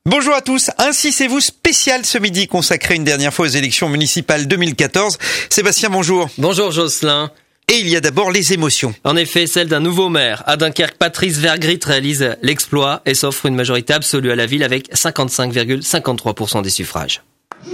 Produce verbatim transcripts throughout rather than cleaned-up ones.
Bonjour à tous, ainsi c'est vous spécial ce midi consacré une dernière fois aux élections municipales deux mille quatorze. Sébastien, bonjour. Bonjour Jocelyn. Et il y a d'abord les émotions. En effet, celle d'un nouveau maire. À Dunkerque, Patrice Vergrit réalise l'exploit et s'offre une majorité absolue à la ville avec cinquante-cinq virgule cinquante-trois pour cent des suffrages.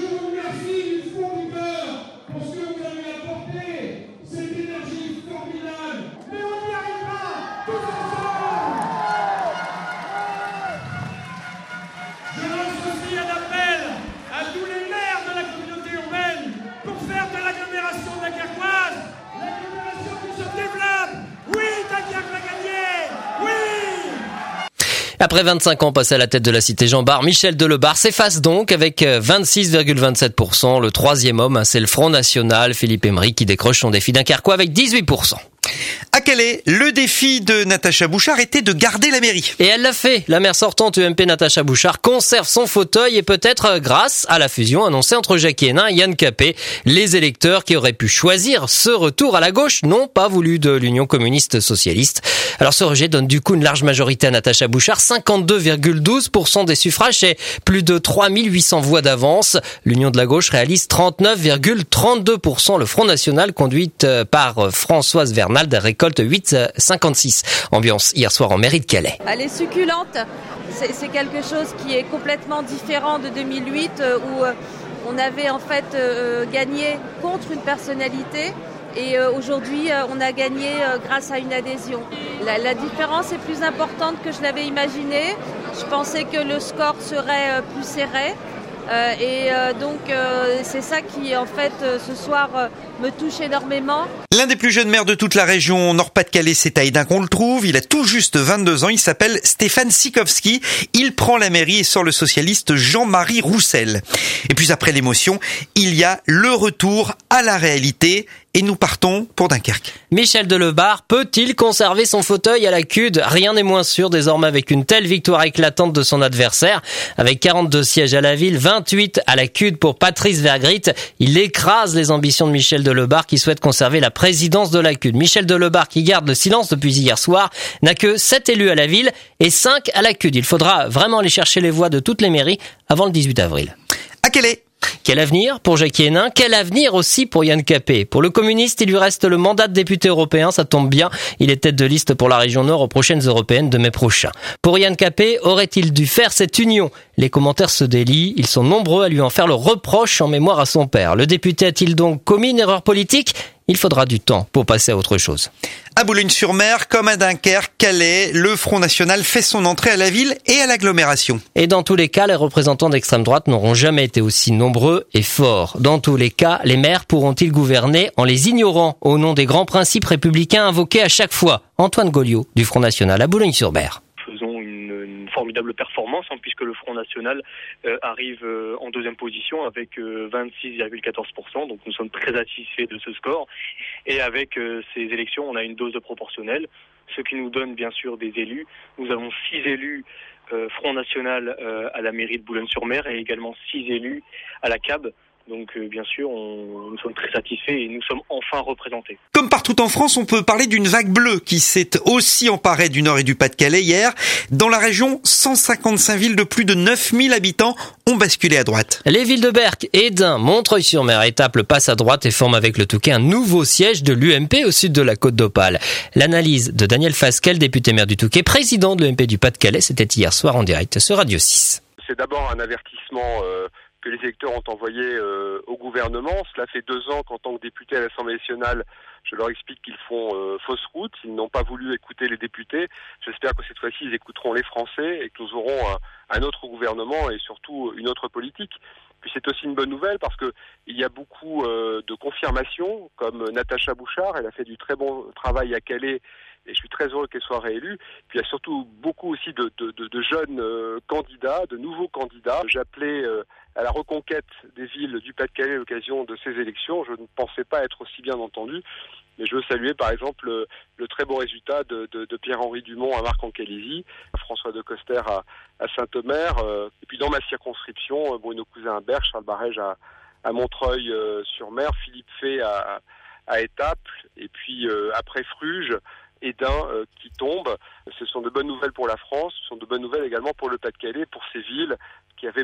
Après vingt-cinq ans passés à la tête de la cité Jean-Bart, Michel Delebarre s'efface donc avec vingt-six virgule vingt-sept pour cent. Le troisième homme, c'est le Front National, Philippe Emery, qui décroche son défi dunkerquois avec dix-huit pour cent. À Calais, le défi de Natacha Bouchard était de garder la mairie. Et elle l'a fait. La maire sortante U M P Natacha Bouchard conserve son fauteuil et peut-être grâce à la fusion annoncée entre Jackie Hénin et Yann Capet. Les électeurs qui auraient pu choisir ce retour à la gauche n'ont pas voulu de l'Union communiste socialiste. Alors ce rejet donne du coup une large majorité à Natacha Bouchard, cinquante-deux virgule douze pour cent des suffrages et plus de trois mille huit cents voix d'avance. L'Union de la gauche réalise trente-neuf virgule trente-deux pour cent. Le Front National, conduite par Françoise Vernald, récolte huit virgule cinquante-six. Ambiance hier soir en mairie de Calais. Elle est succulente. C'est, c'est quelque chose qui est complètement différent de deux mille huit où on avait en fait gagné contre une personnalité. Et aujourd'hui, on a gagné grâce à une adhésion. La, la différence est plus importante que je l'avais imaginé. Je pensais que le score serait plus serré. Euh, et euh, donc euh, c'est ça qui en fait euh, ce soir euh, me touche énormément. L'un des plus jeunes maires de toute la région Nord-Pas-de-Calais, c'est à Hesdin qu'on le trouve. Il a tout juste vingt-deux ans, il s'appelle Stéphane Sikowski. Il prend la mairie et sort le socialiste Jean-Marie Roussel. Et puis après l'émotion, il y a le retour à la réalité. Et nous partons pour Dunkerque. Michel Delebarre peut-il conserver son fauteuil à la C U D ? Rien n'est moins sûr désormais avec une telle victoire éclatante de son adversaire. Avec quarante-deux sièges à la ville, vingt-huit à la C U D pour Patrice Vergrit. Il écrase les ambitions de Michel Delebarre qui souhaite conserver la présidence de la C U D. Michel Delebarre, qui garde le silence depuis hier soir, n'a que sept élus à la ville et cinq à la C U D. Il faudra vraiment aller chercher les voix de toutes les mairies avant le dix-huit avril. À Calais. Quel avenir pour Jackie Hénin ? Quel avenir aussi pour Yann Capet ? Pour le communiste, il lui reste le mandat de député européen, ça tombe bien. Il est tête de liste pour la région Nord aux prochaines européennes de mai prochain. Pour Yann Capet, aurait-il dû faire cette union ? Les commentaires se délient, ils sont nombreux à lui en faire le reproche en mémoire à son père. Le député a-t-il donc commis une erreur politique ? Il faudra du temps pour passer à autre chose. À Boulogne-sur-Mer, comme à Dunkerque, Calais, le Front National fait son entrée à la ville et à l'agglomération. Et dans tous les cas, les représentants d'extrême droite n'auront jamais été aussi nombreux et forts. Dans tous les cas, les maires pourront-ils gouverner en les ignorant au nom des grands principes républicains invoqués à chaque fois ? Antoine Gauliot, du Front National à Boulogne-sur-Mer. Faisons une, une formidable performance hein, puisque le Front National euh, arrive euh, en deuxième position avec euh, vingt-six virgule quatorze pour cent, donc nous sommes très satisfaits de ce score. Et avec euh, ces élections, on a une dose de proportionnelle, ce qui nous donne bien sûr des élus. Nous avons six élus euh, Front National euh, à la mairie de Boulogne-sur-Mer et également six élus à la C A B. Donc euh, bien sûr, on, nous sommes très satisfaits et nous sommes enfin représentés. Comme partout en France, on peut parler d'une vague bleue qui s'est aussi emparée du Nord et du Pas-de-Calais hier. Dans la région, cent cinquante-cinq villes de plus de neuf mille habitants ont basculé à droite. Les villes de Berck, Hesdin, Montreuil-sur-Mer et Étaples passent à droite et forment avec le Touquet un nouveau siège de l'U M P au sud de la Côte d'Opale. L'analyse de Daniel Fasquelle, député maire du Touquet, président de l'U M P du Pas-de-Calais, c'était hier soir en direct sur Radio six. C'est d'abord un avertissement euh... que les électeurs ont envoyé euh, au gouvernement. Cela fait deux ans qu'en tant que député à l'Assemblée nationale, je leur explique qu'ils font euh, fausse route. Ils n'ont pas voulu écouter les députés. J'espère que cette fois-ci, ils écouteront les Français et que nous aurons un, un autre gouvernement et surtout une autre politique. Puis c'est aussi une bonne nouvelle parce que il y a beaucoup euh, de confirmations, comme Natacha Bouchard. Elle a fait du très bon travail à Calais et je suis très heureux qu'elle soit réélue. Puis il y a surtout beaucoup aussi de, de, de, de jeunes euh, candidats, de nouveaux candidats. J'appelais euh, à la reconquête des villes du Pas-de-Calais à l'occasion de ces élections. Je ne pensais pas être aussi bien entendu. Mais je veux saluer par exemple le, le très bon résultat de, de, de Pierre-Henri Dumont à Marc-en-Calaisis, François de Coster à, à Saint-Omer, euh, et puis dans ma circonscription, euh, Bruno Cousin-Berg, Charles Barège à, à Montreuil-sur-Mer, euh, Philippe Fay à, à Étaples, et puis euh, après Fruges, Hesdin euh, qui tombe. Ce sont de bonnes nouvelles pour la France, ce sont de bonnes nouvelles également pour le Pas-de-Calais, pour ces villes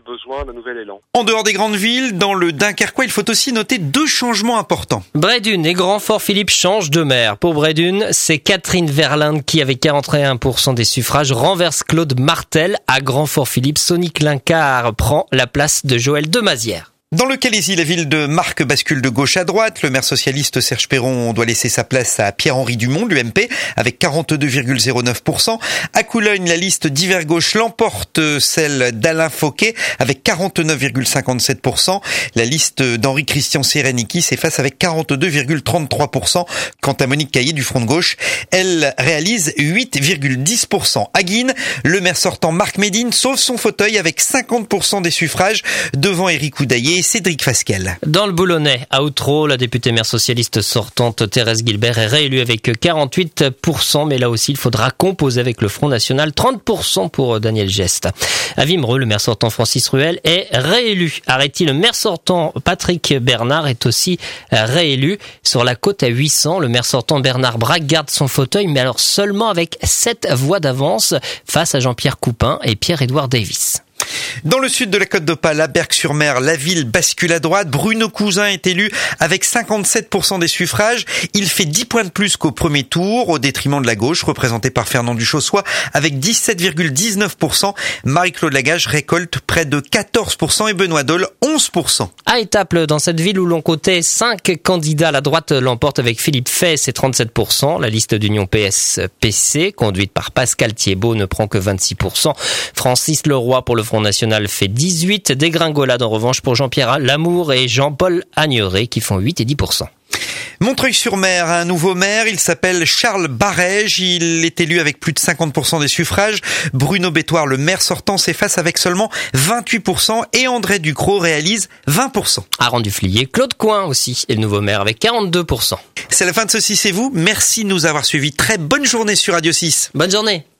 besoin d'un nouvel élan. En dehors des grandes villes, dans le Dunkerquois, il faut aussi noter deux changements importants. Brédune et Grand-Fort-Philippe changent de maire. Pour Brédune, c'est Catherine Verlinde qui, avec quarante et un pour cent des suffrages, renverse Claude Martel. À Grand-Fort-Philippe, Sonny Clincard prend la place de Joël Demazière. Dans le Calaisis, la ville de Marcq bascule de gauche à droite. Le maire socialiste Serge Perron doit laisser sa place à Pierre-Henri Dumont, l'U M P, avec quarante-deux virgule zéro neuf pour cent. À Coulogne, la liste d'Hiver Gauche l'emporte, celle d'Alain Fauquet, avec quarante-neuf virgule cinquante-sept pour cent. La liste d'Henri-Christian Sereniki s'efface avec quarante-deux virgule trente-trois pour cent. Quant à Monique Caillé du Front de Gauche, elle réalise huit virgule dix pour cent. À Guînes, le maire sortant Marc Médine sauve son fauteuil avec cinquante pour cent des suffrages devant Éric Houdaillé et Cédric Fasquelle. Dans le Boulonnais, à Outreau, la députée maire socialiste sortante Thérèse Guilbert est réélue avec quarante-huit pour cent, mais là aussi il faudra composer avec le Front National, trente pour cent pour Daniel Geste. À Wimereux, le maire sortant Francis Ruel est réélu. Arrêté, le maire sortant Patrick Bernard est aussi réélu. Sur la côte à huit cents, le maire sortant Bernard Braque garde son fauteuil, mais alors seulement avec sept voix d'avance face à Jean-Pierre Coupin et Pierre-Édouard Davis. Dans le sud de la Côte d'Opale, à Berck-sur-Mer, la ville bascule à droite. Bruno Cousin est élu avec cinquante-sept pour cent des suffrages. Il fait dix points de plus qu'au premier tour, au détriment de la gauche, représentée par Fernand Duchossois, avec dix-sept virgule dix-neuf pour cent. Marie-Claude Lagage récolte près de quatorze pour cent et Benoît Dole, onze pour cent. À Étaples, dans cette ville où l'on comptait cinq candidats, la droite l'emporte avec Philippe Fay, c'est trente-sept pour cent. La liste d'Union P S P C, conduite par Pascal Thiebaud, ne prend que vingt-six pour cent. Francis Leroy pour le Front National fait dix-huit. Dégringolade en revanche pour Jean-Pierre Lamour et Jean-Paul Agneret qui font huit et dix pour cent. Montreuil-sur-Mer a un nouveau maire, il s'appelle Charles Barège, il est élu avec plus de cinquante pour cent des suffrages. Bruno Bétoir, le maire sortant, s'efface avec seulement vingt-huit pour cent et André Ducrot réalise vingt pour cent. À Rang-du-Flier, Claude Coin aussi est le nouveau maire avec quarante-deux pour cent. C'est la fin de ceci, c'est vous. Merci de nous avoir suivis. Très bonne journée sur Radio six. Bonne journée.